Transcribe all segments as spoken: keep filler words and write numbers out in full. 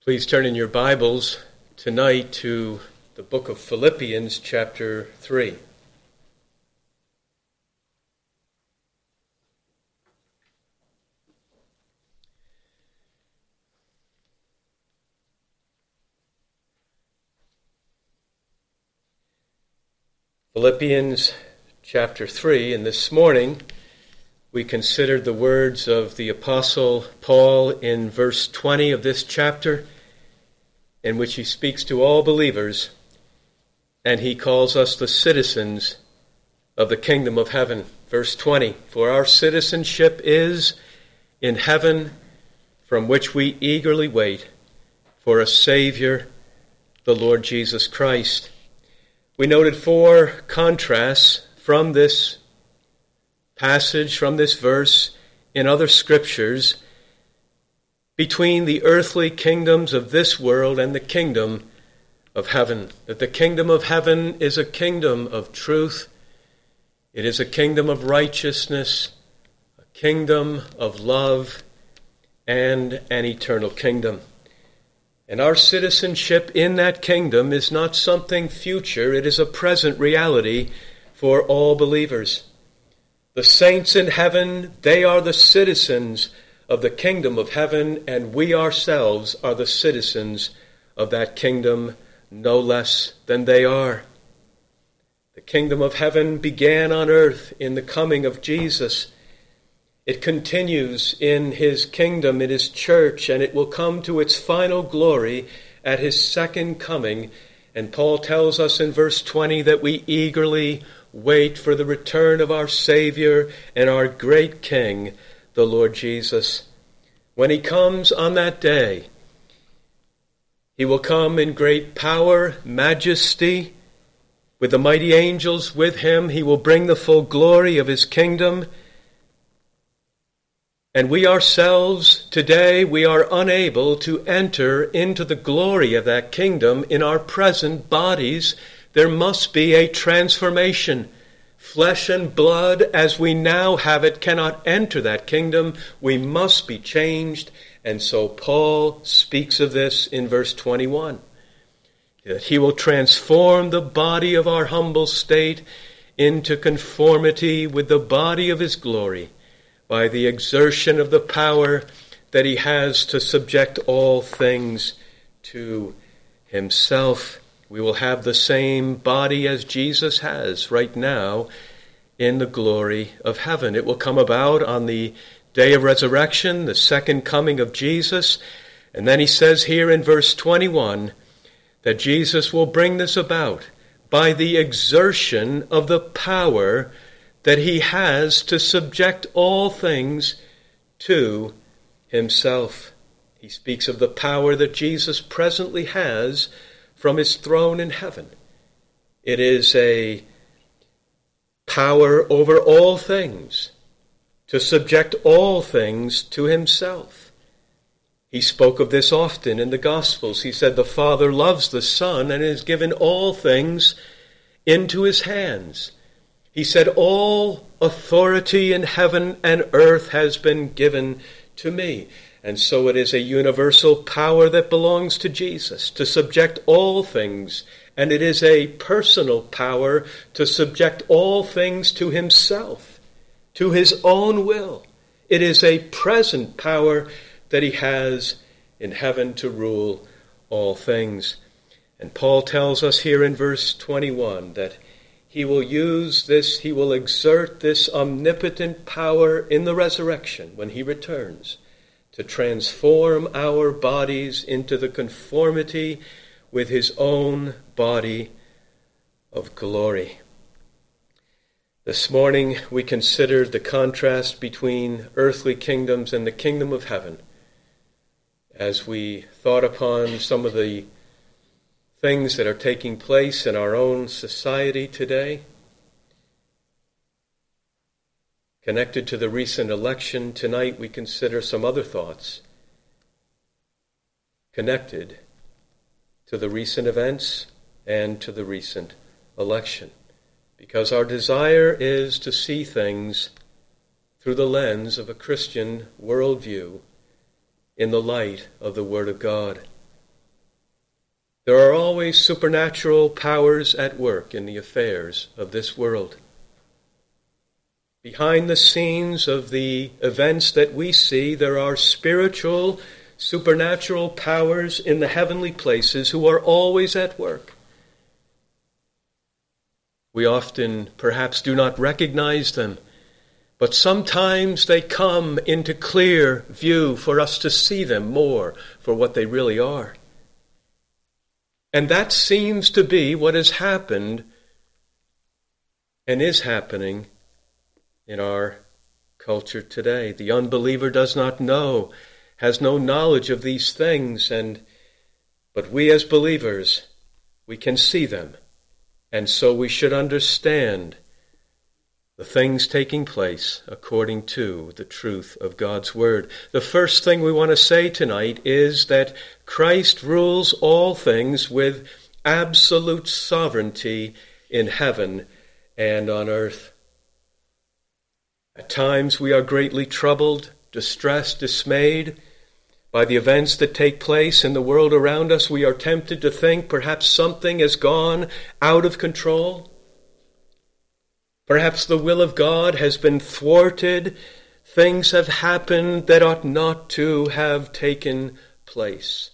Please turn in your Bibles tonight to the book of Philippians, chapter three. Philippians, chapter three, and this morning we considered the words of the Apostle Paul in verse twenty of this chapter, in which he speaks to all believers, and he calls us the citizens of the kingdom of heaven. Verse twenty, for our citizenship is in heaven, from which we eagerly wait for a Savior, the Lord Jesus Christ. We noted four contrasts from this passage, from this verse, in other scriptures, between the earthly kingdoms of this world and the kingdom of heaven. That the kingdom of heaven is a kingdom of truth. It is a kingdom of righteousness, a kingdom of love, and an eternal kingdom. And our citizenship in that kingdom is not something future. It is a present reality for all believers. The saints in heaven, they are the citizens of the kingdom of heaven, and we ourselves are the citizens of that kingdom, no less than they are. The kingdom of heaven began on earth in the coming of Jesus. It continues in his kingdom, in his church, and it will come to its final glory at his second coming. And Paul tells us in verse twenty that we eagerly wait for the return of our Savior and our great King, the Lord Jesus. When he comes on that day, he will come in great power, majesty, with the mighty angels with him. He will bring the full glory of his kingdom. And we ourselves, today, we are unable to enter into the glory of that kingdom in our present bodies. There must be a transformation. Flesh and blood, as we now have it, cannot enter that kingdom. We must be changed. And so Paul speaks of this in verse twenty-one. That he will transform the body of our humble state into conformity with the body of his glory by the exertion of the power that he has to subject all things to himself. We will have the same body as Jesus has right now in the glory of heaven. It will come about on the day of resurrection, the second coming of Jesus. And then he says here in verse twenty-one that Jesus will bring this about by the exertion of the power that he has to subject all things to himself. He speaks of the power that Jesus presently has from his throne in heaven. It is a power over all things, to subject all things to himself. He spoke of this often in the Gospels. He said the Father loves the Son and has given all things into his hands. He said, all authority in heaven and earth has been given to me. And so it is a universal power that belongs to Jesus to subject all things. And it is a personal power to subject all things to himself, to his own will. It is a present power that he has in heaven to rule all things. And Paul tells us here in verse twenty-one that he will use this, he will exert this omnipotent power in the resurrection when he returns, to transform our bodies into the conformity with his own body of glory. This morning we considered the contrast between earthly kingdoms and the kingdom of heaven, as we thought upon some of the things that are taking place in our own society today. Connected to the recent election, tonight we consider some other thoughts connected to the recent events and to the recent election. Because our desire is to see things through the lens of a Christian worldview in the light of the Word of God. There are always supernatural powers at work in the affairs of this world. Behind the scenes of the events that we see, there are spiritual, supernatural powers in the heavenly places who are always at work. We often perhaps do not recognize them, but sometimes they come into clear view for us to see them more for what they really are. And that seems to be what has happened and is happening in our culture today. The unbeliever does not know, has no knowledge of these things, and but we as believers, we can see them, and so we should understand the things taking place according to the truth of God's word. The first thing we want to say tonight is that Christ rules all things with absolute sovereignty in heaven and on earth. At times we are greatly troubled, distressed, dismayed by the events that take place in the world around us. We are tempted to think perhaps something has gone out of control. Perhaps the will of God has been thwarted. Things have happened that ought not to have taken place.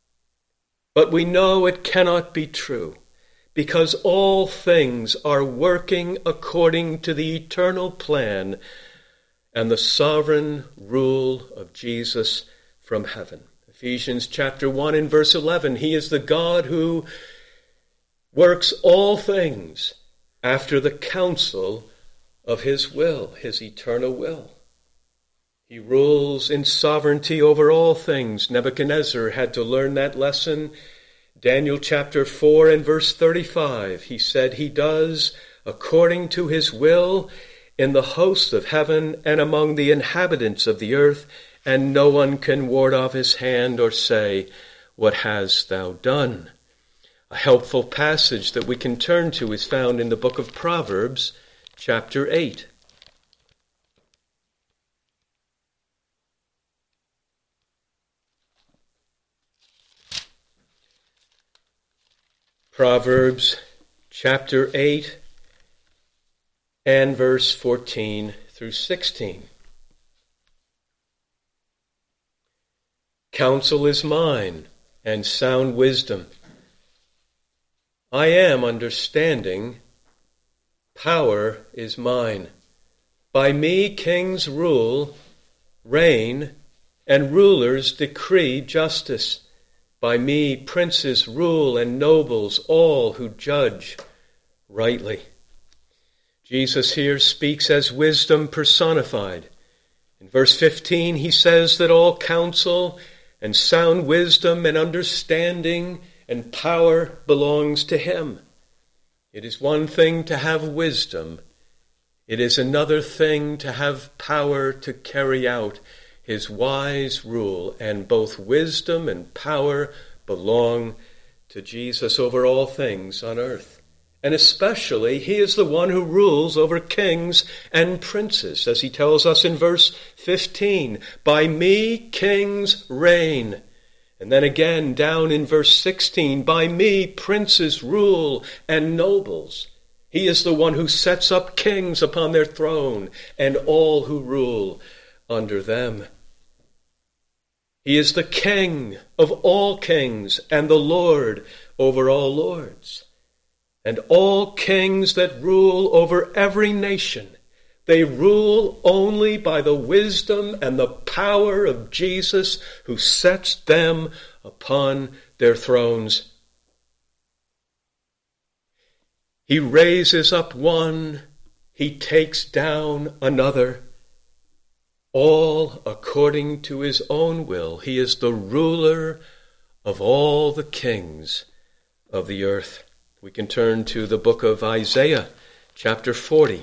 But we know it cannot be true, because all things are working according to the eternal plan and the sovereign rule of Jesus from heaven. Ephesians chapter one and verse eleven, He is the God who works all things after the counsel of His will, His eternal will. He rules in sovereignty over all things. Nebuchadnezzar had to learn that lesson. Daniel chapter four and verse thirty-five, he said, He does according to His will in the hosts of heaven and among the inhabitants of the earth, and no one can ward off His hand or say, What hast thou done? A helpful passage that we can turn to is found in the book of Proverbs, chapter eight. Proverbs, chapter eight, and verse fourteen through sixteen. Counsel is mine, and sound wisdom. I am understanding, power is mine. By me kings rule, reign, and rulers decree justice. By me princes rule and nobles, all who judge rightly. Jesus here speaks as wisdom personified. In verse fifteen, he says that all counsel and sound wisdom and understanding and power belongs to Him. It is one thing to have wisdom. It is another thing to have power to carry out His wise rule, and both wisdom and power belong to Jesus over all things on earth. And especially, He is the one who rules over kings and princes, as He tells us in verse fifteen, By me kings reign. And then again, down in verse sixteen, By me princes rule and nobles. He is the one who sets up kings upon their throne, and all who rule under them. He is the King of all kings and the Lord over all lords. And all kings that rule over every nation, they rule only by the wisdom and the power of Jesus, who sets them upon their thrones. He raises up one, He takes down another, all according to His own will. He is the ruler of all the kings of the earth. We can turn to the book of Isaiah, chapter forty.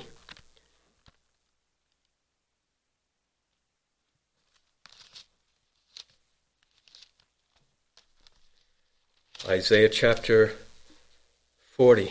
Isaiah chapter forty.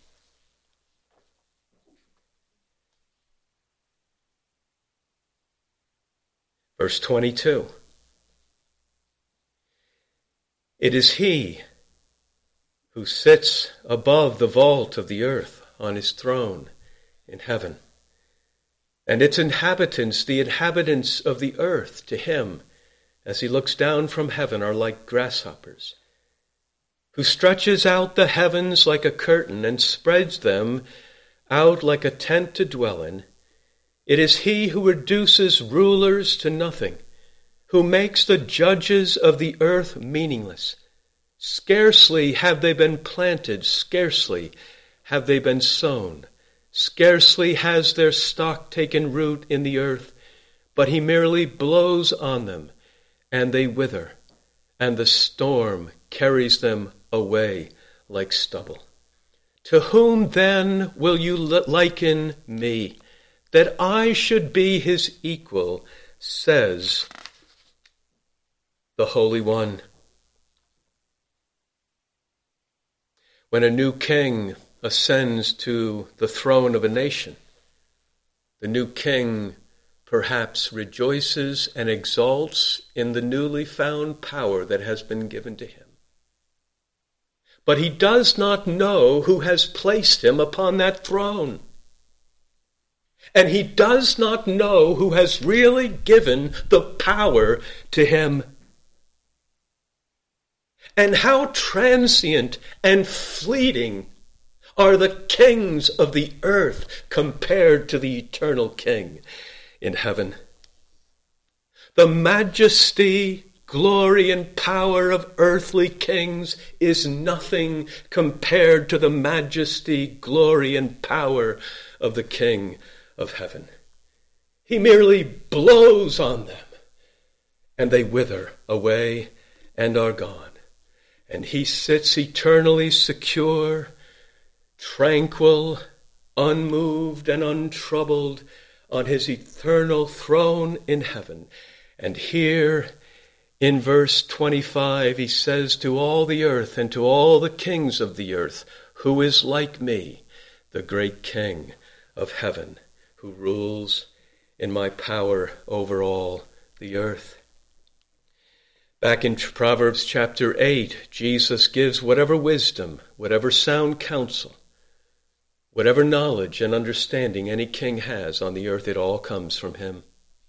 Verse twenty-two. It is He who sits above the vault of the earth on his throne in heaven. And its inhabitants, the inhabitants of the earth, to him, as he looks down from heaven, are like grasshoppers, who stretches out the heavens like a curtain and spreads them out like a tent to dwell in. It is he who reduces rulers to nothing, who makes the judges of the earth meaningless. Scarcely have they been planted, scarcely have they been sown, scarcely has their stock taken root in the earth, but he merely blows on them, and they wither, and the storm carries them away like stubble. To whom then will you liken me, that I should be his equal, says the Holy One. When a new king ascends to the throne of a nation, the new king perhaps rejoices and exalts in the newly found power that has been given to him. But he does not know who has placed him upon that throne. And he does not know who has really given the power to him. And how transient and fleeting are the kings of the earth compared to the eternal King in heaven. The majesty, glory, and power of earthly kings is nothing compared to the majesty, glory, and power of the King of heaven. He merely blows on them, and they wither away and are gone. And he sits eternally secure, tranquil, unmoved, and untroubled on his eternal throne in heaven. And here in verse twenty-five, he says to all the earth and to all the kings of the earth, who is like me, the great King of heaven, who rules in my power over all the earth. Back in Proverbs chapter eight, Jesus gives whatever wisdom, whatever sound counsel, whatever knowledge and understanding any king has on the earth, it all comes from him.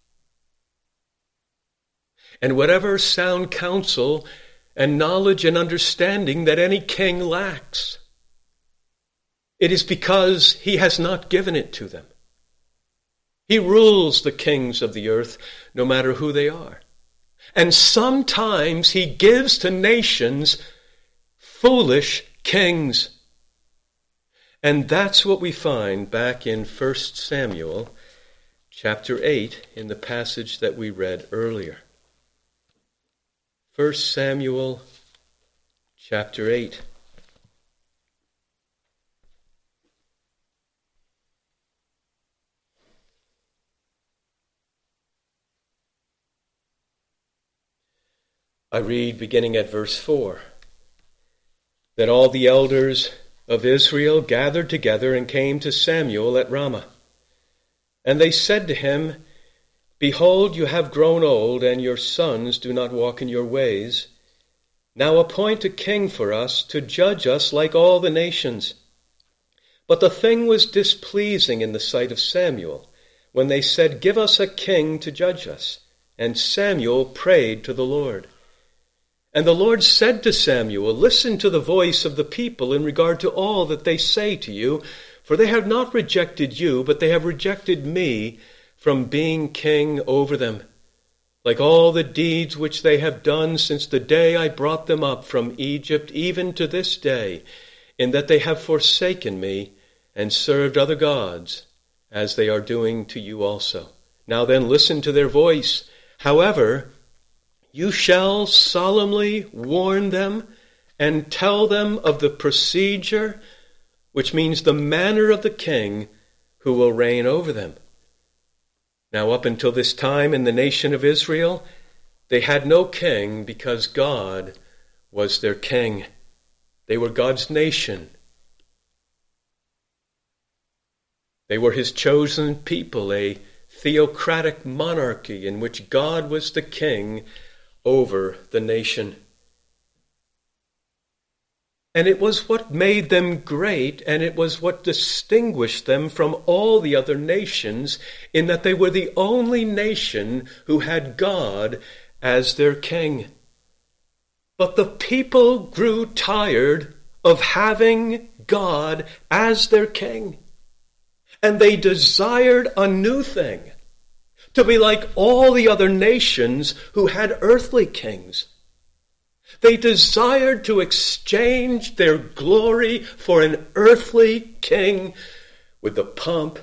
And whatever sound counsel and knowledge and understanding that any king lacks, it is because he has not given it to them. He rules the kings of the earth, no matter who they are. And sometimes he gives to nations foolish kings. And that's what we find back in First Samuel chapter eight in the passage that we read earlier. First Samuel chapter eight. I read beginning at verse four. Then all the elders of Israel gathered together and came to Samuel at Ramah. And they said to him, Behold, you have grown old, and your sons do not walk in your ways. Now appoint a king for us to judge us like all the nations. But the thing was displeasing in the sight of Samuel, when they said, Give us a king to judge us. And Samuel prayed to the Lord. And the Lord said to Samuel, Listen to the voice of the people in regard to all that they say to you, for they have not rejected you, but they have rejected me from being king over them, like all the deeds which they have done since the day I brought them up from Egypt, even to this day, in that they have forsaken me and served other gods, as they are doing to you also. Now then, listen to their voice. However, you shall solemnly warn them and tell them of the procedure, which means the manner of the king who will reign over them. Now, up until this time in the nation of Israel, they had no king because God was their king. They were God's nation. They were his chosen people, a theocratic monarchy in which God was the king over the nation. And it was what made them great, and it was what distinguished them from all the other nations, in that they were the only nation who had God as their king. But the people grew tired of having God as their king, and they desired a new thing, to be like all the other nations who had earthly kings. They desired to exchange their glory for an earthly king with the pomp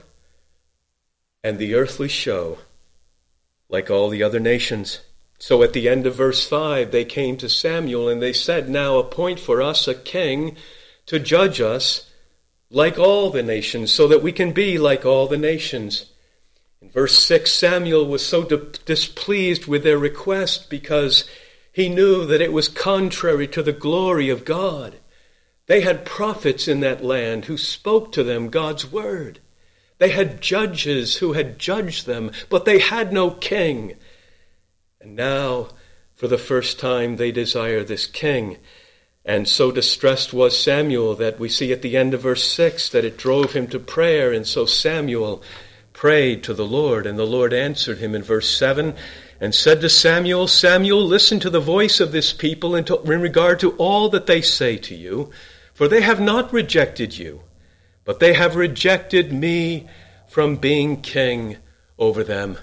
and the earthly show, like all the other nations. So at the end of verse five, they came to Samuel and they said, "Now appoint for us a king to judge us like all the nations, so that we can be like all the nations." In verse six, Samuel was so di- displeased with their request because he knew that it was contrary to the glory of God. They had prophets in that land who spoke to them God's word. They had judges who had judged them, but they had no king. And now, for the first time, they desire this king. And so distressed was Samuel that we see at the end of verse six that it drove him to prayer. And so Samuel prayed to the Lord, and the Lord answered him in verse seven and said to Samuel, "Samuel, listen to the voice of this people in, to, in regard to all that they say to you, for they have not rejected you, but they have rejected me from being king over them."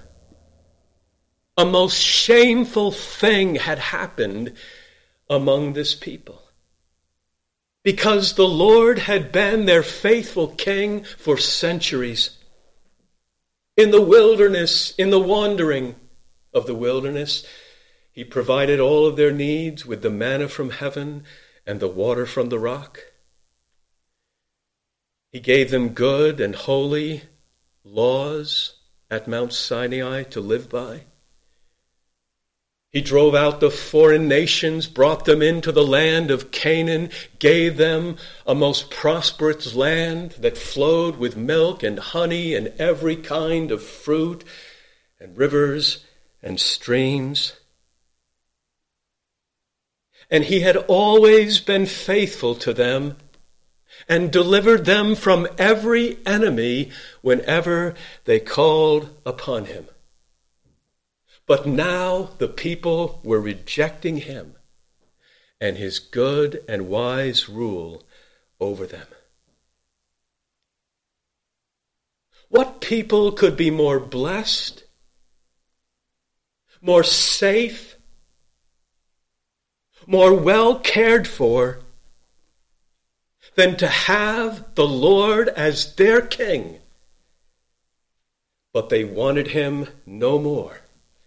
A most shameful thing had happened among this people, because the Lord had been their faithful king for centuries. In the wilderness, in the wandering of the wilderness, he provided all of their needs with the manna from heaven and the water from the rock. He gave them good and holy laws at Mount Sinai to live by. He drove out the foreign nations, brought them into the land of Canaan, gave them a most prosperous land that flowed with milk and honey and every kind of fruit and rivers and streams. And he had always been faithful to them and delivered them from every enemy whenever they called upon him. But now the people were rejecting him and his good and wise rule over them. What people could be more blessed, more safe, more well cared for than to have the Lord as their king? But they wanted him no more.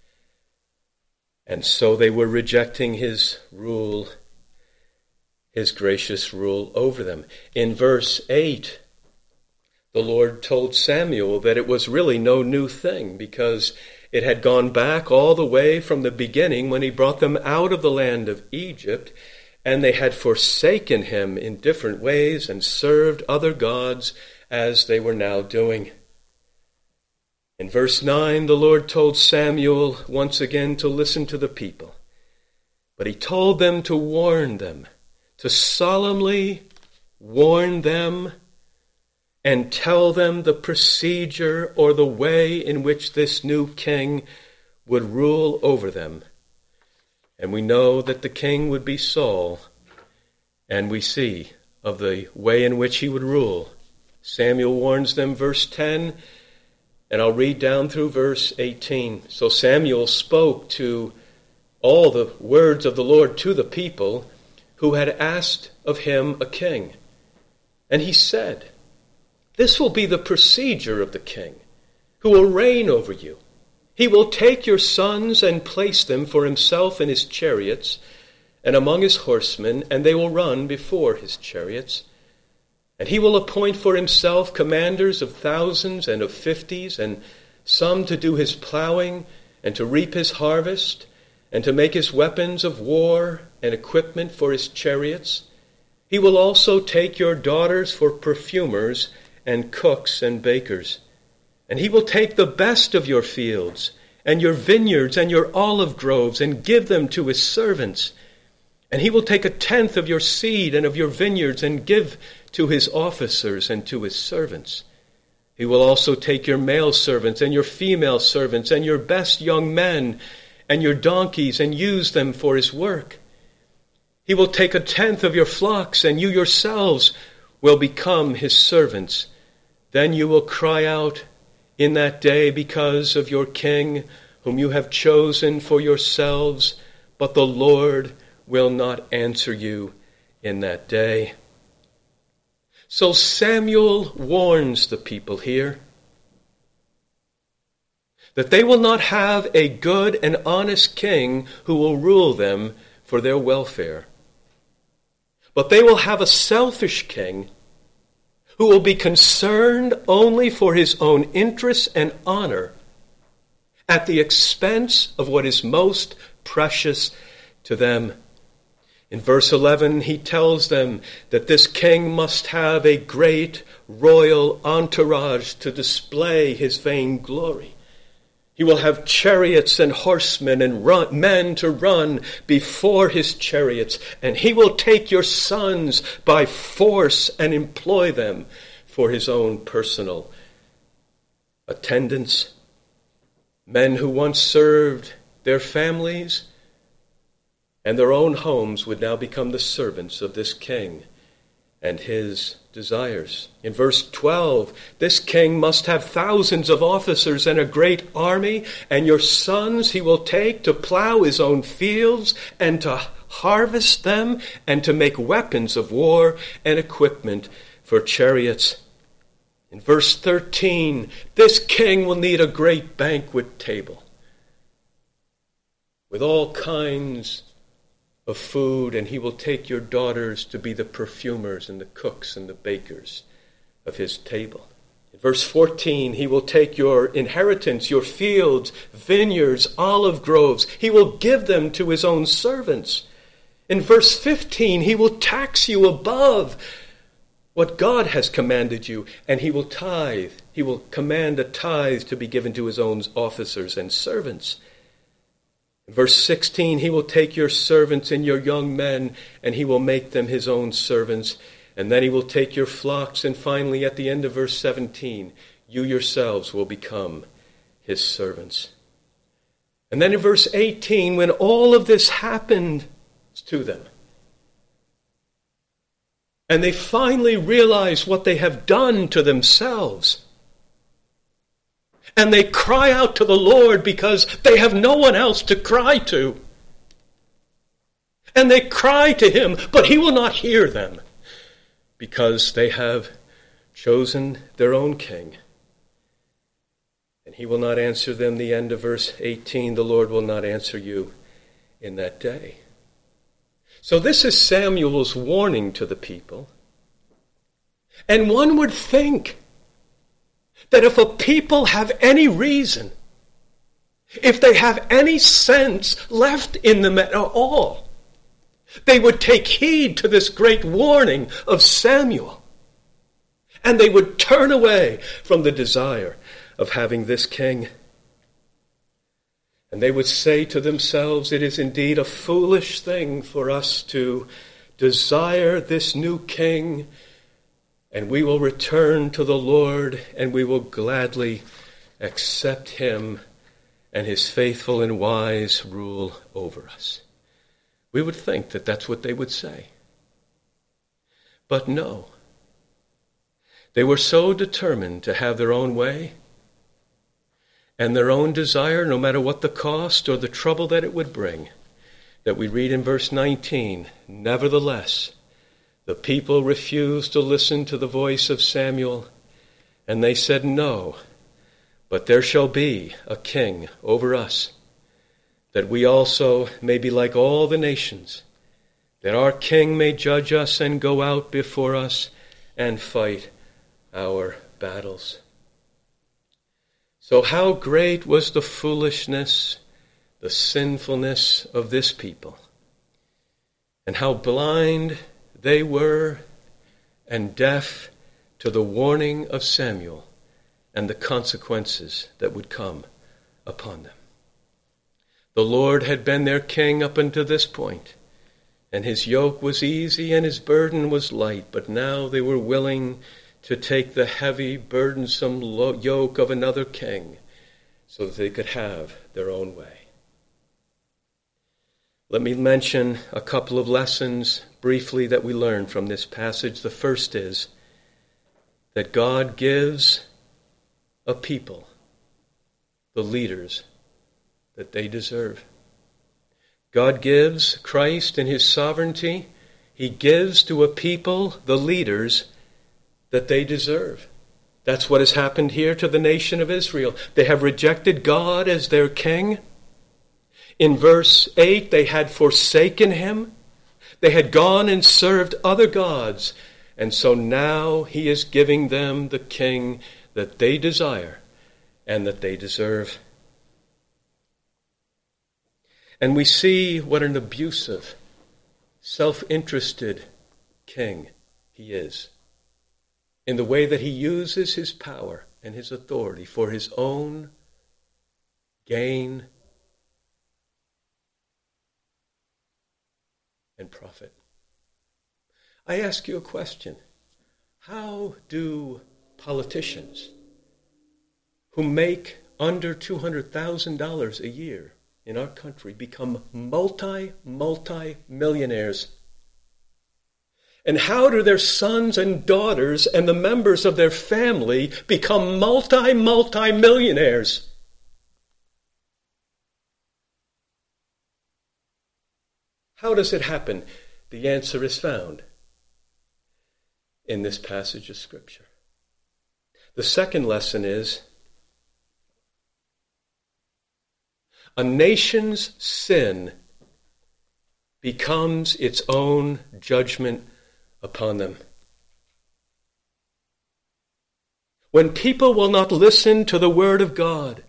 And so they were rejecting his rule, his gracious rule over them. In verse eight, the Lord told Samuel that it was really no new thing, because it had gone back all the way from the beginning when he brought them out of the land of Egypt, and they had forsaken him in different ways and served other gods as they were now doing. In verse nine, the Lord told Samuel once again to listen to the people. But he told them to warn them, to solemnly warn them and tell them the procedure or the way in which this new king would rule over them. And we know that the king would be Saul, and we see of the way in which he would rule. Samuel warns them, verse ten, and I'll read down through verse eighteen. So Samuel spoke to all the words of the Lord to the people who had asked of him a king. And he said, "This will be the procedure of the king who will reign over you. He will take your sons and place them for himself in his chariots and among his horsemen, and they will run before his chariots. And he will appoint for himself commanders of thousands and of fifties, and some to do his plowing and to reap his harvest, and to make his weapons of war and equipment for his chariots. He will also take your daughters for perfumers and cooks and bakers. And he will take the best of your fields and your vineyards and your olive groves and give them to his servants. And he will take a tenth of your seed and of your vineyards and give to his officers and to his servants. He will also take your male servants and your female servants and your best young men and your donkeys and use them for his work. He will take a tenth of your flocks, and you yourselves will become his servants. Then you will cry out in that day because of your king, whom you have chosen for yourselves, but the Lord will not answer you in that day. So Samuel warns the people here that they will not have a good and honest king who will rule them for their welfare, but they will have a selfish king who will be concerned only for his own interests and honor at the expense of what is most precious to them. In verse eleven, he tells them that this king must have a great royal entourage to display his vain glory. He will have chariots and horsemen and run, men to run before his chariots, and he will take your sons by force and employ them for his own personal attendants. Men who once served their families and their own homes would now become the servants of this king and his desires. In verse twelve, this king must have thousands of officers and a great army, and your sons he will take to plow his own fields and to harvest them and to make weapons of war and equipment for chariots. In verse thirteen, this king will need a great banquet table with all kinds of food, and he will take your daughters to be the perfumers and the cooks and the bakers of his table. In verse fourteen, he will take your inheritance, your fields, vineyards, olive groves. He will give them to his own servants. In verse fifteen, he will tax you above what God has commanded you, and he will tithe. He will command a tithe to be given to his own officers and servants. In verse sixteen, he will take your servants and your young men, and he will make them his own servants. And then he will take your flocks. And finally, at the end of verse seventeen, you yourselves will become his servants. And then in verse eighteen, when all of this happened to them, and they finally realize what they have done to themselves, and they cry out to the Lord because they have no one else to cry to. And they cry to him, but he will not hear them because they have chosen their own king. And he will not answer them. The end of verse eighteen, the Lord will not answer you in that day. So this is Samuel's warning to the people. And one would think that if a people have any reason, if they have any sense left in them at all, they would take heed to this great warning of Samuel, and they would turn away from the desire of having this king. And they would say to themselves, it is indeed a foolish thing for us to desire this new king, and we will return to the Lord, and we will gladly accept him and his faithful and wise rule over us. We would think that that's what they would say. But no. They were so determined to have their own way and their own desire, no matter what the cost or the trouble that it would bring, that we read in verse nineteen, nevertheless, the people refused to listen to the voice of Samuel, and they said, no, but there shall be a king over us, that we also may be like all the nations, that our king may judge us and go out before us and fight our battles. So how great was the foolishness, the sinfulness of this people, and how blind they were and deaf to the warning of Samuel and the consequences that would come upon them. The Lord had been their king up until this point, And his yoke was easy and his burden was light. But now they were willing to take the heavy, burdensome yoke of another king so that they could have their own way. Let me mention a couple of lessons briefly that we learn from this passage. The first is that God gives a people the leaders that they deserve. God gives Christ in his sovereignty. He gives to a people the leaders that they deserve. That's what has happened here to the nation of Israel. They have rejected God as their king. In verse eight, they had forsaken him. They had gone and served other gods. And so now he is giving them the king that they desire and that they deserve. And we see what an abusive, self-interested king he is in the way that he uses his power and his authority for his own gain and profit. I ask you a question. How do politicians who make under two hundred thousand dollars a year in our country become multi, multi-millionaires? And how do their sons and daughters and the members of their family become multi, multi-millionaires? How does it happen? The answer is found in this passage of Scripture. The second lesson is a nation's sin becomes its own judgment upon them. When people will not listen to the word of God,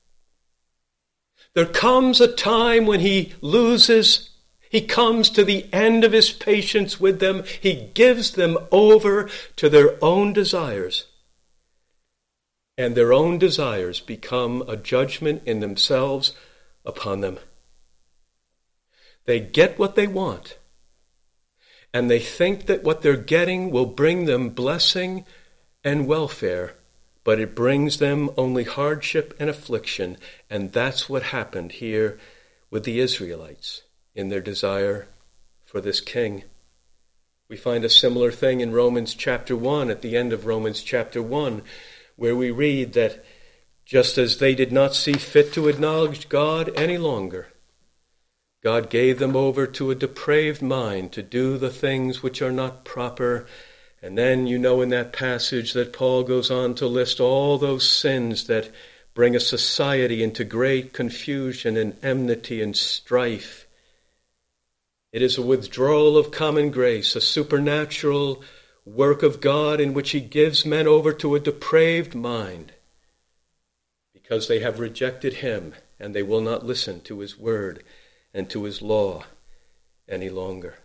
there comes a time when he loses, he comes to the end of his patience with them. He gives them over to their own desires. And their own desires become a judgment in themselves upon them. They get what they want, and they think that what they're getting will bring them blessing and welfare, but it brings them only hardship and affliction, and that's what happened here with the Israelites in their desire for this king. We find a similar thing in Romans chapter one, at the end of Romans chapter one, where we read that just as they did not see fit to acknowledge God any longer, God gave them over to a depraved mind to do the things which are not proper. And then you know in that passage that Paul goes on to list all those sins that bring a society into great confusion and enmity and strife. It is a withdrawal of common grace, a supernatural work of God in which he gives men over to a depraved mind because they have rejected him and they will not listen to his word and to his law any longer.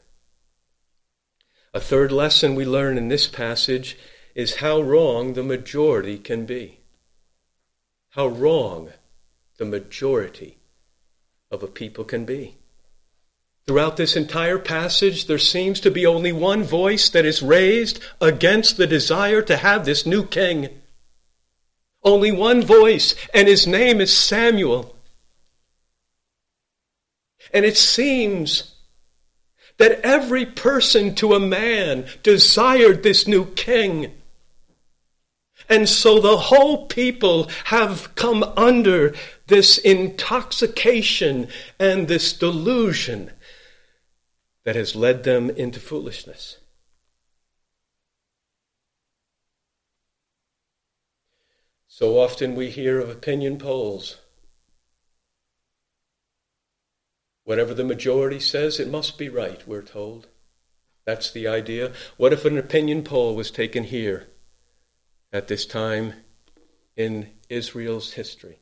A third lesson we learn in this passage is how wrong the majority can be. How wrong the majority of a people can be. Throughout this entire passage, there seems to be only one voice that is raised against the desire to have this new king. Only one voice, and his name is Samuel. And it seems that every person to a man desired this new king. And so the whole people have come under this intoxication and this delusion that has led them into foolishness. So often we hear of opinion polls. Whatever the majority says, it must be right, we're told. That's the idea. What if an opinion poll was taken here at this time in Israel's history?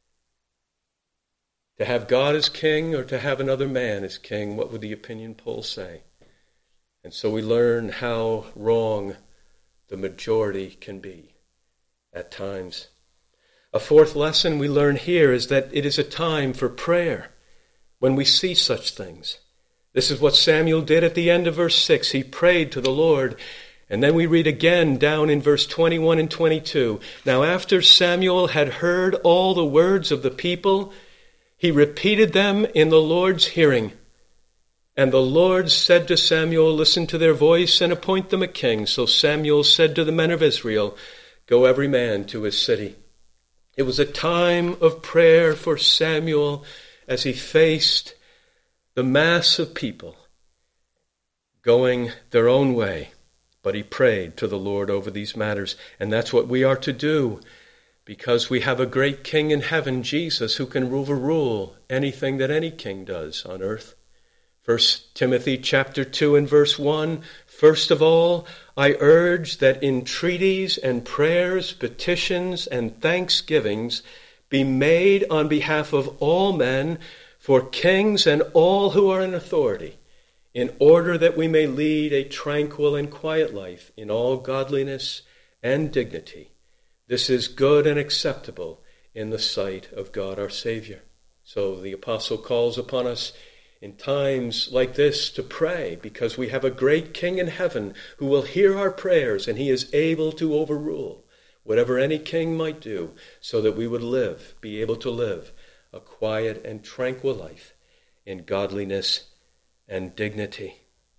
To have God as king or to have another man as king, what would the opinion poll say? And so we learn how wrong the majority can be at times. A fourth lesson we learn here is that it is a time for prayer when we see such things. This is what Samuel did at the end of verse six. He prayed to the Lord. And then we read again down in verse twenty-one and twenty-two. Now after Samuel had heard all the words of the people, he repeated them in the Lord's hearing. And the Lord said to Samuel, listen to their voice and appoint them a king. So Samuel said to the men of Israel, go every man to his city. It was a time of prayer for Samuel as he faced the mass of people going their own way. But he prayed to the Lord over these matters. And that's what we are to do, because we have a great king in heaven, Jesus, who can overrule anything that any king does on earth. First Timothy chapter two and verse one, first of all, I urge that entreaties and prayers, petitions and thanksgivings be made on behalf of all men, for kings and all who are in authority, in order that we may lead a tranquil and quiet life in all godliness and dignity. This is good and acceptable in the sight of God our Savior. So the apostle calls upon us in times like this to pray, because we have a great king in heaven who will hear our prayers, and he is able to overrule whatever any king might do, so that we would live, be able to live a quiet and tranquil life in godliness and dignity.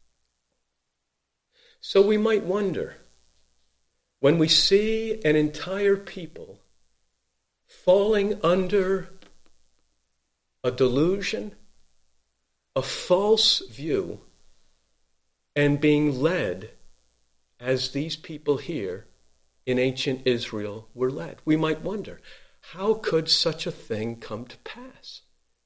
So we might wonder, when we see an entire people falling under a delusion, a false view, and being led as these people here in ancient Israel were led, we might wonder, how could such a thing come to pass?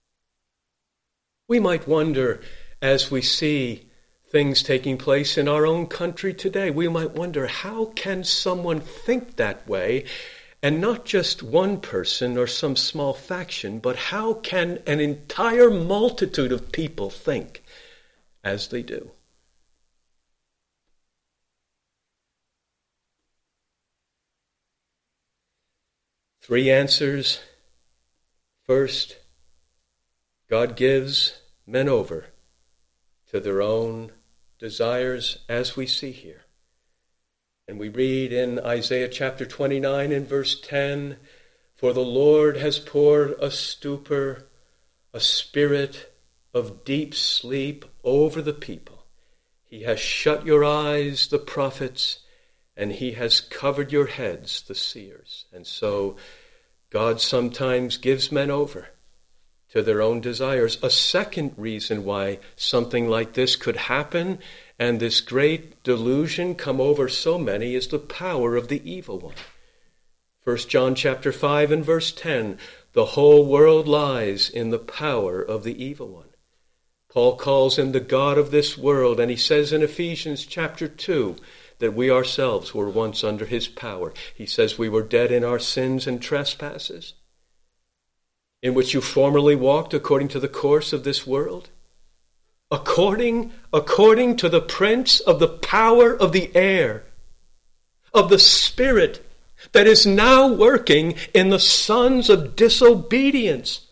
We might wonder, as we see things taking place in our own country today, we might wonder, how can someone think that way? And not just one person or some small faction, but how can an entire multitude of people think as they do? Three answers. First, God gives men over to their own desires, as we see here. And we read in Isaiah chapter twenty-nine and verse ten, for the Lord has poured a stupor, a spirit of deep sleep over the people. He has shut your eyes, the prophets, and he has covered your heads, the seers. And so God sometimes gives men over to their own desires. A second reason why something like this could happen and this great delusion come over so many is the power of the evil one. First John chapter five and verse ten, the whole world lies in the power of the evil one. Paul calls him the God of this world, and he says in Ephesians chapter two that we ourselves were once under his power. He says we were dead in our sins and trespasses, in which you formerly walked according to the course of this world, according, according to the prince of the power of the air, of the spirit that is now working in the sons of disobedience.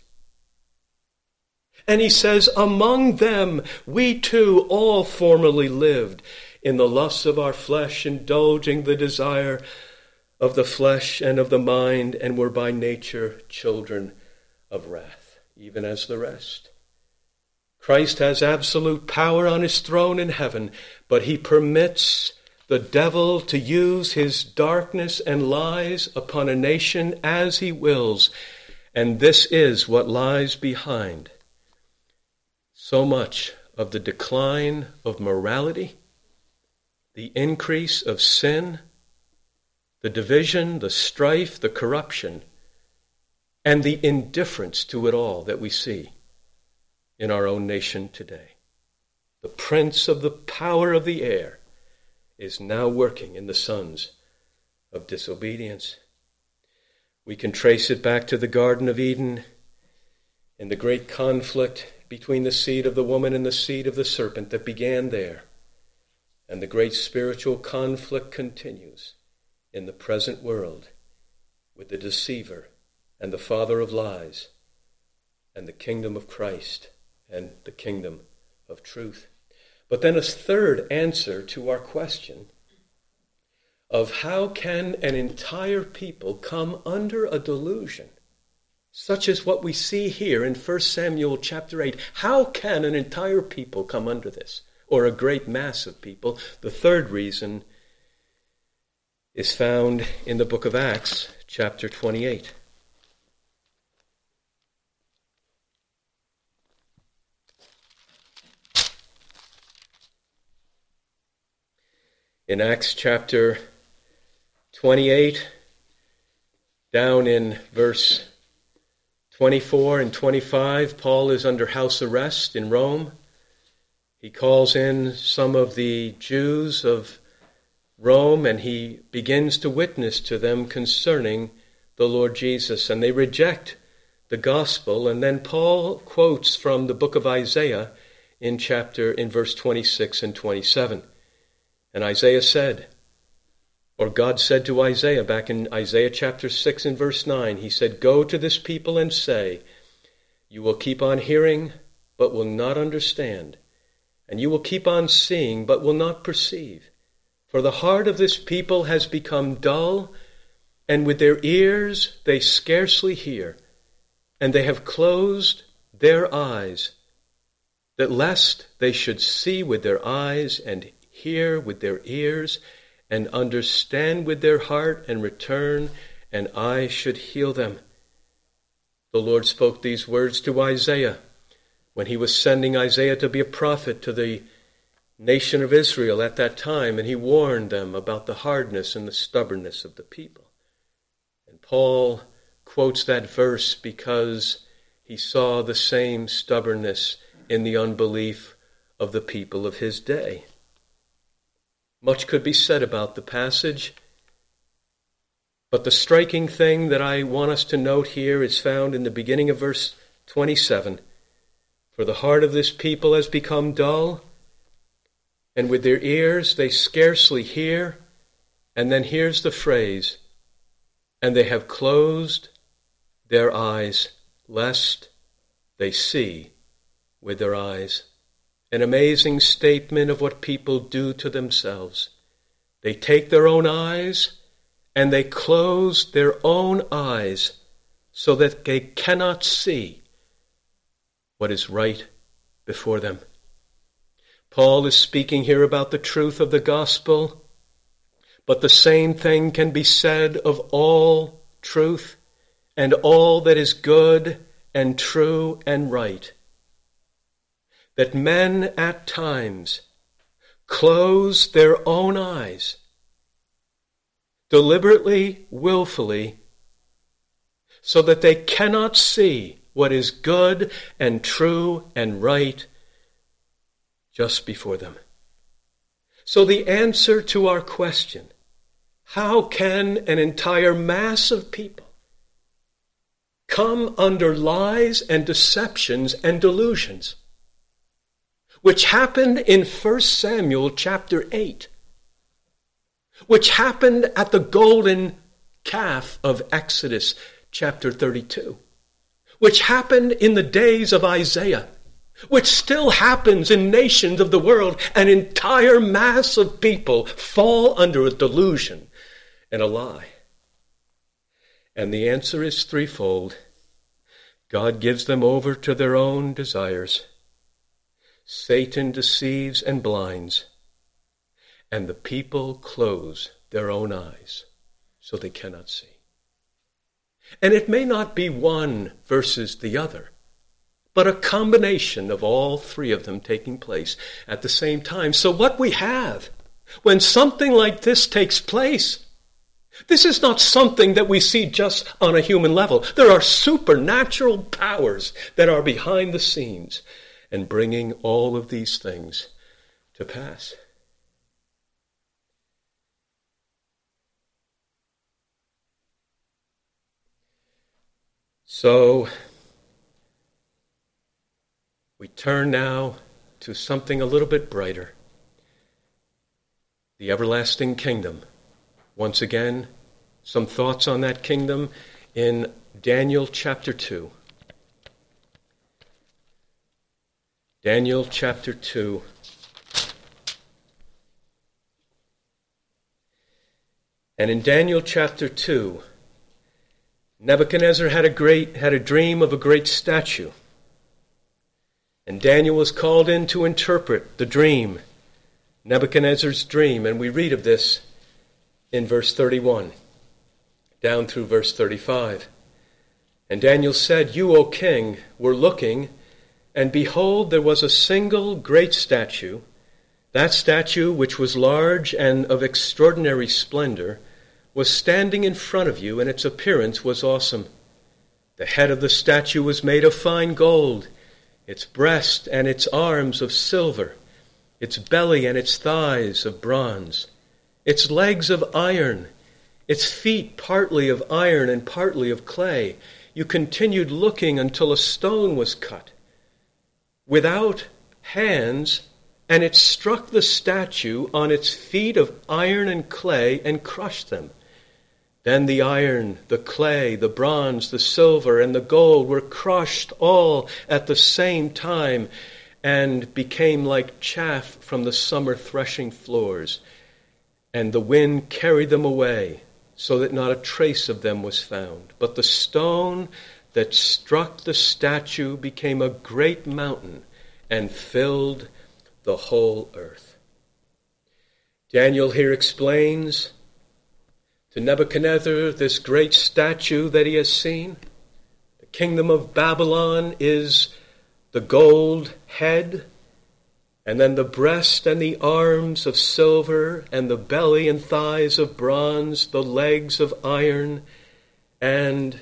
And he says, among them we too all formerly lived in the lusts of our flesh, indulging the desire of the flesh and of the mind, and were by nature children of wrath, even as the rest. Christ has absolute power on his throne in heaven, but he permits the devil to use his darkness and lies upon a nation as he wills. And this is what lies behind so much of the decline of morality, the increase of sin, the division, the strife, the corruption, and the indifference to it all that we see in our own nation today. The prince of the power of the air is now working in the sons of disobedience. We can trace it back to the Garden of Eden and the great conflict between the seed of the woman and the seed of the serpent that began there. And the great spiritual conflict continues in the present world with the deceiver and the father of lies and the kingdom of Christ and the kingdom of truth. But then a third answer to our question of how can an entire people come under a delusion, such as what we see here in First Samuel chapter eight. How can an entire people come under this, or a great mass of people? The third reason is found in the book of Acts, chapter twenty-eight. In Acts chapter twenty-eight, down in verse twenty-four and twenty-five, Paul is under house arrest in Rome. He calls in some of the Jews of Rome, and he begins to witness to them concerning the Lord Jesus, and they reject the gospel. And then Paul quotes from the book of Isaiah in chapter in verse twenty-six and twenty-seven. And Isaiah said, or God said to Isaiah back in Isaiah chapter six and verse nine, he said, "Go to this people and say, you will keep on hearing, but will not understand, and you will keep on seeing, but will not perceive. For the heart of this people has become dull, and with their ears they scarcely hear, and they have closed their eyes, that lest they should see with their eyes, and hear with their ears, and understand with their heart, and return, and I should heal them." The Lord spoke these words to Isaiah when he was sending Isaiah to be a prophet to the nation of Israel at that time, and he warned them about the hardness and the stubbornness of the people. And Paul quotes that verse because he saw the same stubbornness in the unbelief of the people of his day. Much could be said about the passage, but the striking thing that I want us to note here is found in the beginning of verse twenty-seven. "For the heart of this people has become dull, and with their ears they scarcely hear." And then here's the phrase, "and they have closed their eyes, lest they see with their eyes." An amazing statement of what people do to themselves. They take their own eyes and they close their own eyes so that they cannot see what is right before them. Paul is speaking here about the truth of the gospel, but the same thing can be said of all truth and all that is good and true and right. That men at times close their own eyes, deliberately, willfully, so that they cannot see what is good and true and right just before them. So the answer to our question, how can an entire mass of people come under lies and deceptions and delusions, which happened in First Samuel chapter eight, which happened at the golden calf of Exodus chapter thirty-two, which happened in the days of Isaiah, which still happens in nations of the world? An entire mass of people fall under a delusion and a lie. And the answer is threefold. God gives them over to their own desires. Satan deceives and blinds, and the people close their own eyes so they cannot see. And it may not be one versus the other, but a combination of all three of them taking place at the same time. So what we have when something like this takes place, this is not something that we see just on a human level. There are supernatural powers that are behind the scenes and bringing all of these things to pass. So we turn now to something a little bit brighter. The everlasting kingdom. Once again, some thoughts on that kingdom in Daniel chapter two. Daniel chapter two. And in Daniel chapter two, Nebuchadnezzar had a great had a dream of a great statue. And Daniel was called in to interpret the dream, Nebuchadnezzar's dream, and we read of this in verse thirty-one, down through verse thirty-five. And Daniel said, "You, O king, were looking, and behold, there was a single great statue, that statue which was large and of extraordinary splendor, was standing in front of you, and its appearance was awesome. The head of the statue was made of fine gold, its breast and its arms of silver, its belly and its thighs of bronze, its legs of iron, its feet partly of iron and partly of clay. You continued looking until a stone was cut without hands, and it struck the statue on its feet of iron and clay and crushed them. Then the iron, the clay, the bronze, the silver, and the gold were crushed all at the same time and became like chaff from the summer threshing floors. And the wind carried them away, so that not a trace of them was found. But the stone that struck the statue became a great mountain and filled the whole earth." Daniel here explains to Nebuchadnezzar this great statue that he has seen. The kingdom of Babylon is the gold head, and then the breast and the arms of silver, and the belly and thighs of bronze, the legs of iron, and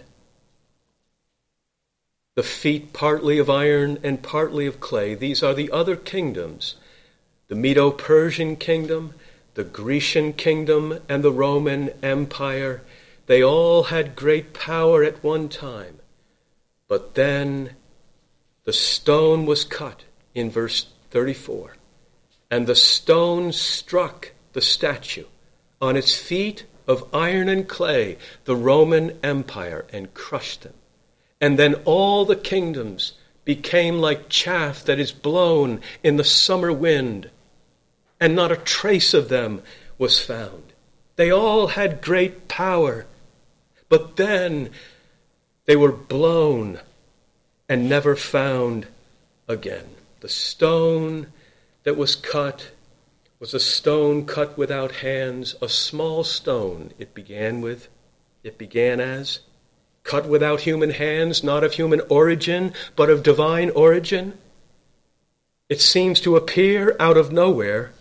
the feet partly of iron and partly of clay. These are the other kingdoms, the Medo-Persian kingdom, the Grecian kingdom, and the Roman Empire. They all had great power at one time. But then the stone was cut in verse thirty-four, and the stone struck the statue on its feet of iron and clay, the Roman Empire, and crushed them. And then all the kingdoms became like chaff that is blown in the summer wind, and not a trace of them was found. They all had great power, but then they were blown and never found again. The stone that was cut was a stone cut without hands, a small stone it began with, it began as, cut without human hands, not of human origin, but of divine origin. It seems to appear out of nowhere.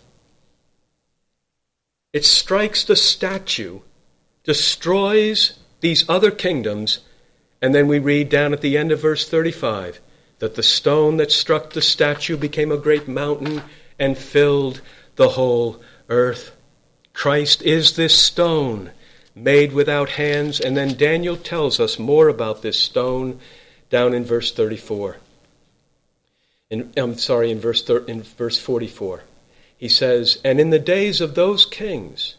It strikes the statue, destroys these other kingdoms, and then we read down at the end of verse thirty-five that the stone that struck the statue became a great mountain and filled the whole earth. Christ is this stone made without hands, and then Daniel tells us more about this stone down in verse thirty-four. In, I'm sorry, in verse thir- in verse forty-four. He says, "And in the days of those kings,"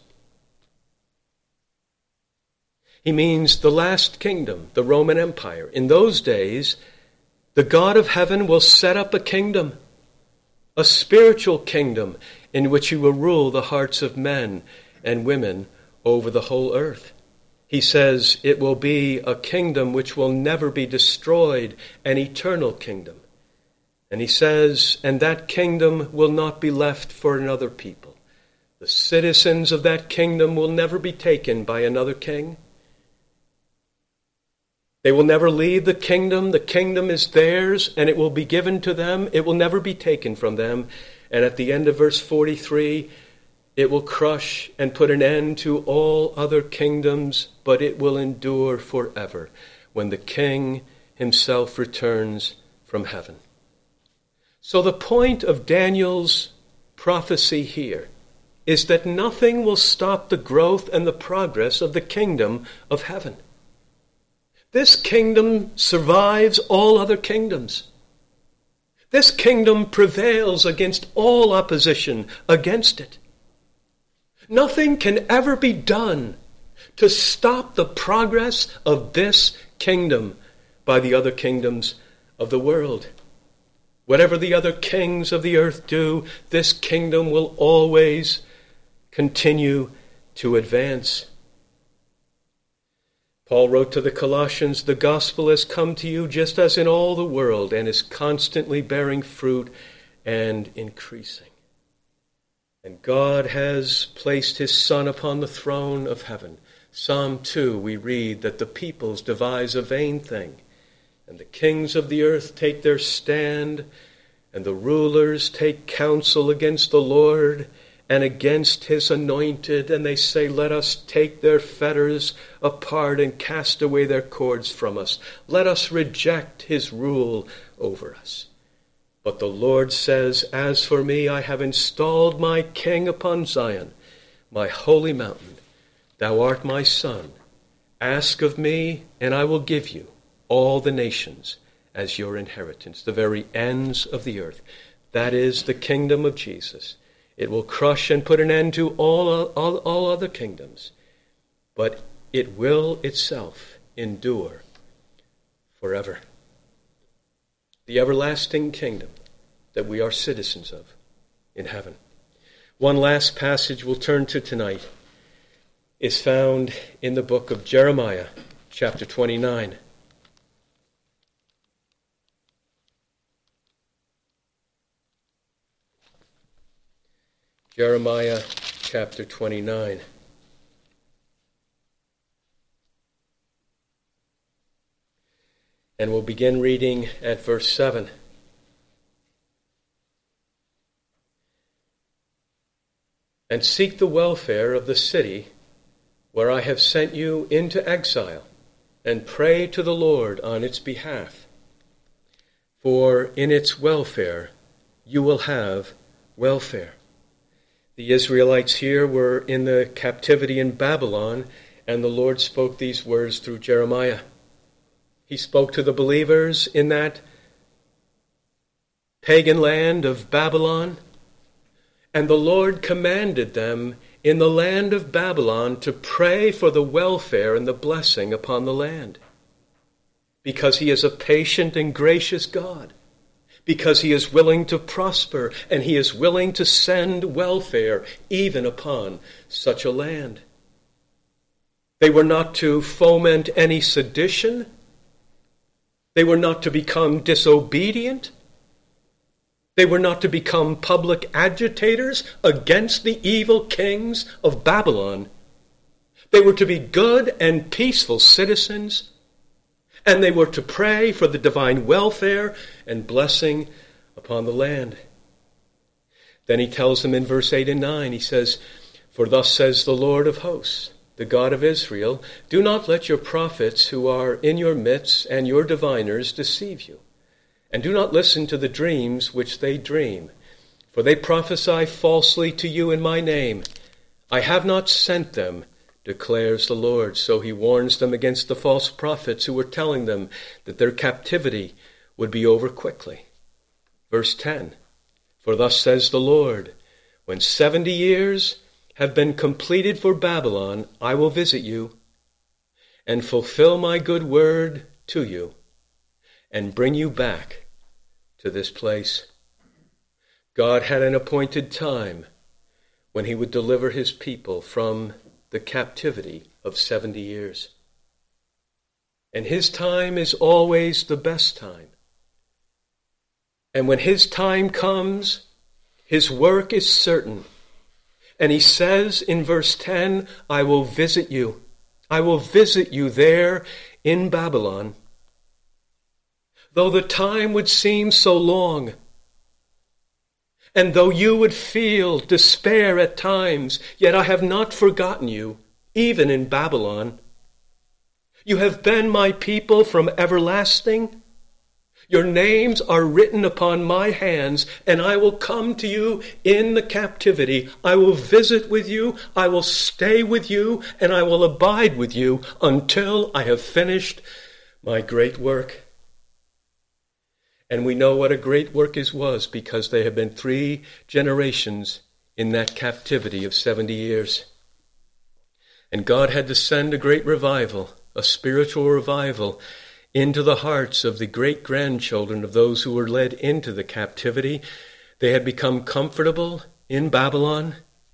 he means the last kingdom, the Roman Empire. "In those days, the God of heaven will set up a kingdom, a spiritual kingdom, in which he will rule the hearts of men and women over the whole earth." He says it will be a kingdom which will never be destroyed, an eternal kingdom. And he says, and that kingdom will not be left for another people. The citizens of that kingdom will never be taken by another king. They will never leave the kingdom. The kingdom is theirs, and it will be given to them. It will never be taken from them. And at the end of verse forty-three, it will crush and put an end to all other kingdoms, but it will endure forever when the king himself returns from heaven. So the point of Daniel's prophecy here is that nothing will stop the growth and the progress of the kingdom of heaven. This kingdom survives all other kingdoms. This kingdom prevails against all opposition against it. Nothing can ever be done to stop the progress of this kingdom by the other kingdoms of the world. Whatever the other kings of the earth do, this kingdom will always continue to advance. Paul wrote to the Colossians, "The gospel has come to you just as in all the world and is constantly bearing fruit and increasing. And God has placed his Son upon the throne of heaven." Psalm two, we read that the peoples devise a vain thing, and the kings of the earth take their stand, and the rulers take counsel against the Lord and against his anointed, and they say, "Let us take their fetters apart and cast away their cords from us. Let us reject his rule over us." But the Lord says, "As for me, I have installed my king upon Zion, my holy mountain. Thou art my son. Ask of me, and I will give you all the nations as your inheritance," the very ends of the earth. That is the kingdom of Jesus. It will crush and put an end to all, all, all other kingdoms, but it will itself endure forever. The everlasting kingdom that we are citizens of in heaven. One last passage we'll turn to tonight is found in the book of Jeremiah, chapter twenty-nine. Jeremiah chapter twenty-nine. And we'll begin reading at verse seven. "And seek the welfare of the city where I have sent you into exile, and pray to the Lord on its behalf. For in its welfare you will have welfare." The Israelites here were in the captivity in Babylon, and the Lord spoke these words through Jeremiah. He spoke to the believers in that pagan land of Babylon, and the Lord commanded them in the land of Babylon to pray for the welfare and the blessing upon the land, because he is a patient and gracious God, because he is willing to prosper, and he is willing to send welfare even upon such a land. They were not to foment any sedition. They were not to become disobedient. They were not to become public agitators against the evil kings of Babylon. They were to be good and peaceful citizens, and they were to pray for the divine welfare and blessing upon the land. Then he tells them in verse eight and nine, he says, "For thus says the Lord of hosts, the God of Israel, do not let your prophets who are in your midst and your diviners deceive you. And do not listen to the dreams which they dream, for they prophesy falsely to you in my name. I have not sent them, declares the Lord." So he warns them against the false prophets who were telling them that their captivity would be over quickly. Verse ten, "For thus says the Lord, when seventy years have been completed for Babylon, I will visit you and fulfill my good word to you and bring you back to this place." God had an appointed time when he would deliver his people from the captivity of seventy years. And his time is always the best time. And when his time comes, his work is certain. And he says in verse ten, "I will visit you. I will visit you there in Babylon." Though the time would seem so long, and though you would feel despair at times, yet I have not forgotten you, even in Babylon. You have been my people from everlasting. Your names are written upon my hands, and I will come to you in the captivity. I will visit with you, I will stay with you, and I will abide with you until I have finished my great work. And we know what a great work is was, because there have been three generations in that captivity of seventy years. And God had to send a great revival, a spiritual revival, into the hearts of the great-grandchildren of those who were led into the captivity. They had become comfortable in Babylon,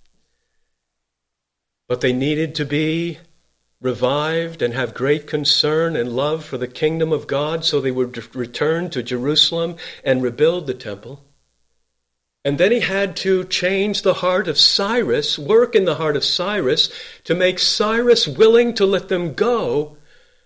but they needed to be revived and have great concern and love for the kingdom of God, so they would return to Jerusalem and rebuild the temple. And then he had to change the heart of Cyrus, work in the heart of Cyrus, to make Cyrus willing to let them go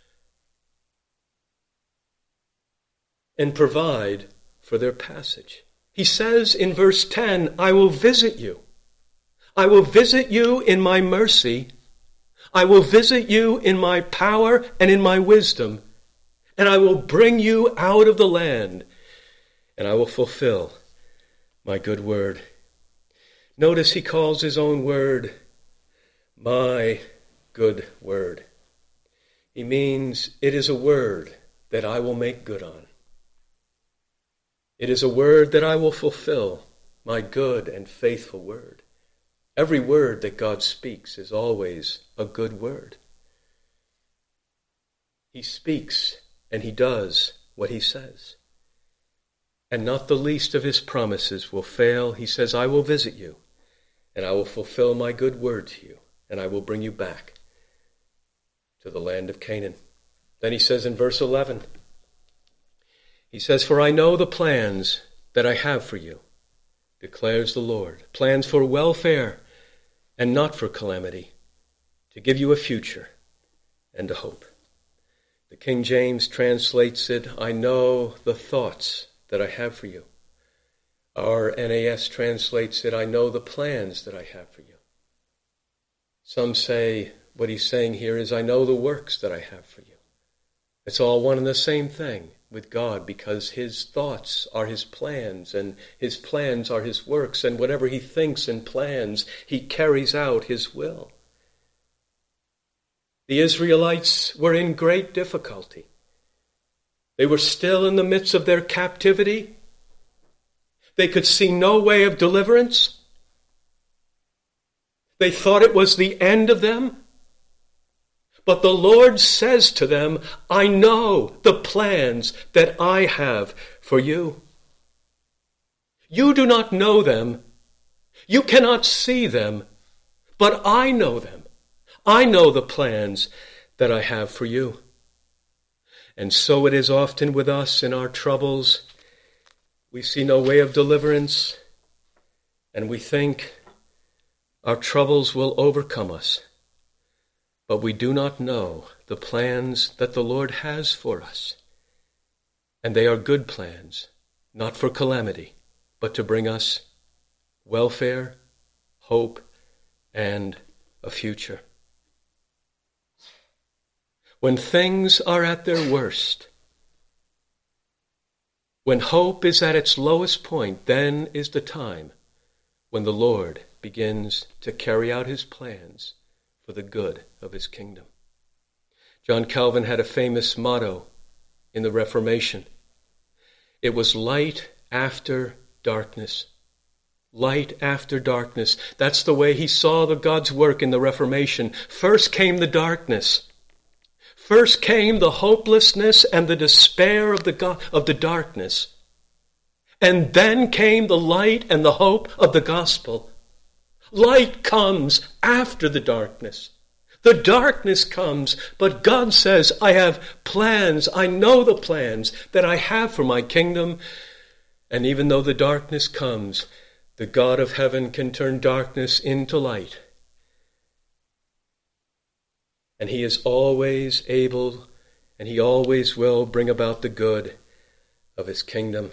and provide for their passage. He says in verse ten, I will visit you. I will visit you in my mercy. I will visit you in my power and in my wisdom. And I will bring you out of the land. And I will fulfill my good word. Notice he calls his own word my good word. He means it is a word that I will make good on. It is a word that I will fulfill, my good and faithful word. Every word that God speaks is always a good word. He speaks and he does what he says. And not the least of his promises will fail. He says, I will visit you, and I will fulfill my good word to you, and I will bring you back to the land of Canaan. Then he says in verse eleven, he says, for I know the plans that I have for you, declares the Lord, plans for welfare and not for calamity, to give you a future and a hope. The King James translates it, I know the thoughts that I have for you. Our N A S translates it, I know the plans that I have for you. Some say what he's saying here is, I know the works that I have for you. It's all one and the same thing with God, because his thoughts are his plans, and his plans are his works, and whatever he thinks and plans, he carries out his will. The Israelites were in great difficulty. They were still in the midst of their captivity. They could see no way of deliverance. They thought it was the end of them. But the Lord says to them, I know the plans that I have for you. You do not know them. You cannot see them. But I know them. I know the plans that I have for you. And so it is often with us in our troubles. We see no way of deliverance, and we think our troubles will overcome us. But we do not know the plans that the Lord has for us. And they are good plans, not for calamity, but to bring us welfare, hope, and a future. When things are at their worst, when hope is at its lowest point, then is the time when the Lord begins to carry out his plans for the good of his kingdom. John Calvin had a famous motto in the Reformation. It was light after darkness. Light after darkness. That's the way he saw the God's work in the Reformation. First came the darkness. First came the hopelessness and the despair of the go- of the darkness. And then came the light and the hope of the gospel. Light comes after the darkness. The darkness comes, but God says, I have plans. I know the plans that I have for my kingdom. And even though the darkness comes, the God of heaven can turn darkness into light. And he is always able, and he always will bring about the good of his kingdom.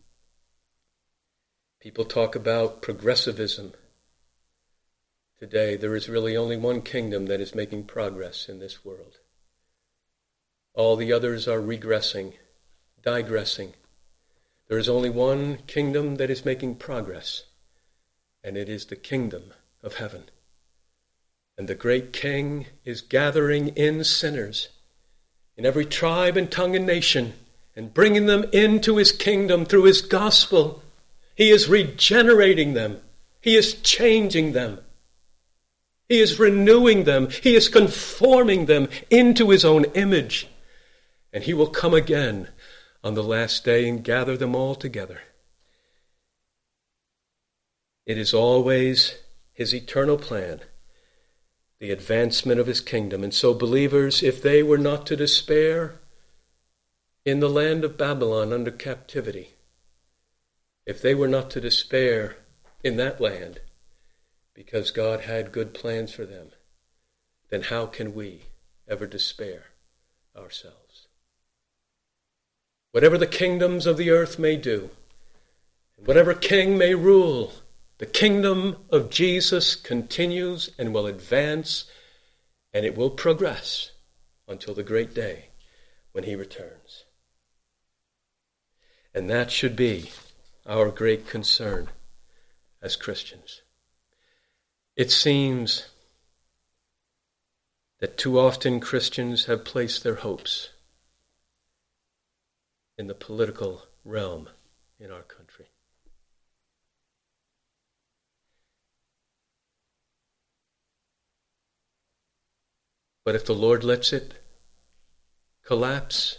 People talk about progressivism. Today, there is really only one kingdom that is making progress in this world. All the others are regressing, digressing. There is only one kingdom that is making progress, and it is the kingdom of heaven. And the great King is gathering in sinners in every tribe and tongue and nation and bringing them into his kingdom through his gospel. He is regenerating them. He is changing them. He is renewing them. He is conforming them into his own image. And he will come again on the last day and gather them all together. It is always his eternal plan, the advancement of his kingdom. And so believers, if they were not to despair in the land of Babylon under captivity, if they were not to despair in that land because God had good plans for them, then how can we ever despair ourselves? Whatever the kingdoms of the earth may do, and whatever king may rule, the kingdom of Jesus continues and will advance, and it will progress until the great day when he returns. And that should be our great concern as Christians. It seems that too often Christians have placed their hopes in the political realm in our country. But if the Lord lets it collapse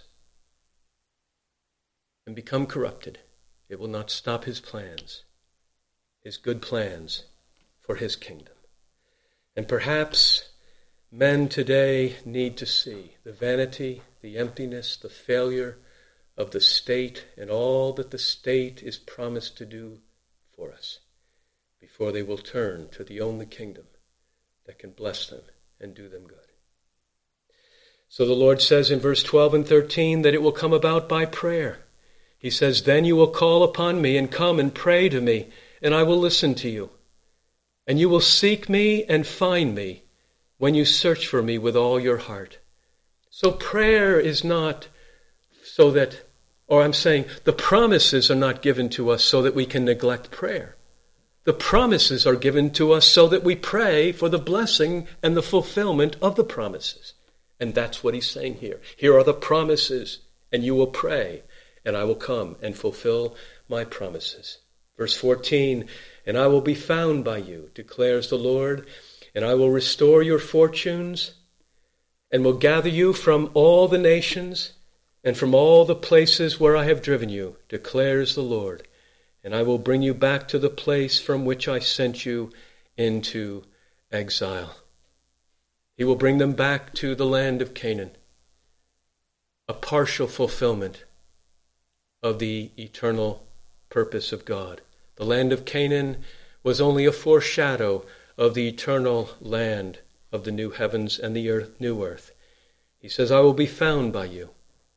and become corrupted, it will not stop his plans, his good plans for his kingdom. And perhaps men today need to see the vanity, the emptiness, the failure of the state and all that the state is promised to do for us before they will turn to the only kingdom that can bless them and do them good. So the Lord says in verse twelve and thirteen that it will come about by prayer. He says, "Then you will call upon me and come and pray to me, and I will listen to you. And you will seek me and find me when you search for me with all your heart." So prayer is not so that, or I'm saying the promises are not given to us so that we can neglect prayer. The promises are given to us so that we pray for the blessing and the fulfillment of the promises. And that's what he's saying here. Here are the promises, and you will pray, and I will come and fulfill my promises. Verse fourteen, "And I will be found by you, declares the Lord, and I will restore your fortunes, and will gather you from all the nations, and from all the places where I have driven you, declares the Lord, and I will bring you back to the place from which I sent you into exile." He will bring them back to the land of Canaan, a partial fulfillment of the eternal purpose of God. The land of Canaan was only a foreshadow of the eternal land of the new heavens and the earth, new earth. He says, "I will be found by you.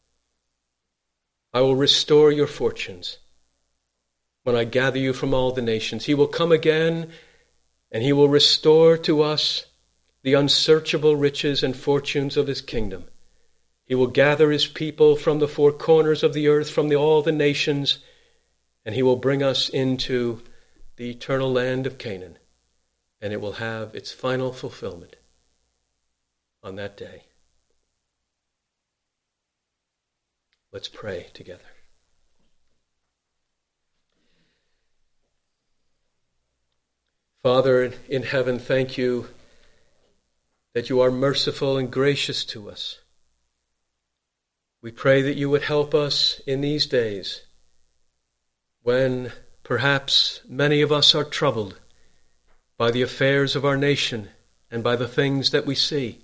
I will restore your fortunes when I gather you from all the nations." He will come again, and he will restore to us the unsearchable riches and fortunes of his kingdom. He will gather his people from the four corners of the earth, from the, all the nations, and he will bring us into the eternal land of Canaan, and it will have its final fulfillment on that day. Let's pray together. Father in heaven, thank you that you are merciful and gracious to us. We pray that you would help us in these days when perhaps many of us are troubled by the affairs of our nation and by the things that we see.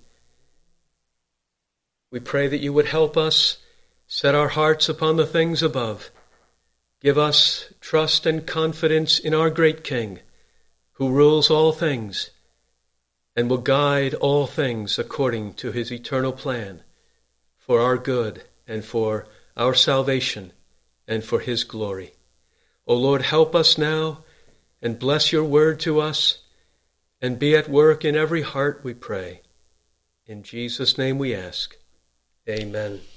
We pray that you would help us set our hearts upon the things above. Give us trust and confidence in our great King, who rules all things and will guide all things according to his eternal plan for our good and for our salvation and for his glory. O Lord, help us now and bless your word to us and be at work in every heart, we pray. In Jesus' name we ask. Amen.